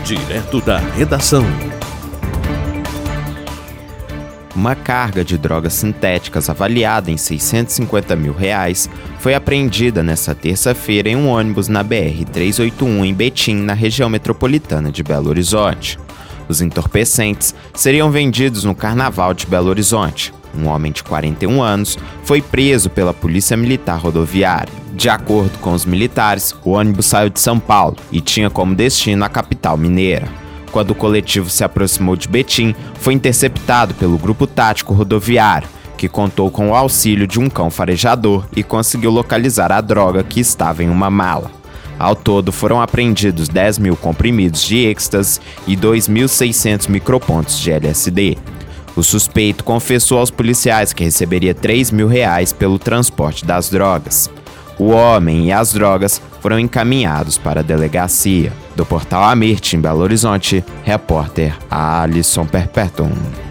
Direto da redação. Uma carga de drogas sintéticas avaliada em R$ 650 mil foi apreendida nesta terça-feira em um ônibus na BR-381 em Betim, na região metropolitana de Belo Horizonte. Os entorpecentes seriam vendidos no Carnaval de Belo Horizonte. Um homem de 41 anos foi preso pela Polícia Militar Rodoviária. De acordo com os militares, o ônibus saiu de São Paulo e tinha como destino a capital mineira. Quando o coletivo se aproximou de Betim, foi interceptado pelo Grupo Tático Rodoviário, que contou com o auxílio de um cão farejador e conseguiu localizar a droga que estava em uma mala. Ao todo, foram apreendidos 10 mil comprimidos de êxtase e 2.600 micropontos de LSD. O suspeito confessou aos policiais que receberia R$ 3 mil pelo transporte das drogas. O homem e as drogas foram encaminhados para a delegacia. Do portal Amirte, em Belo Horizonte, repórter Alisson Perpetuum.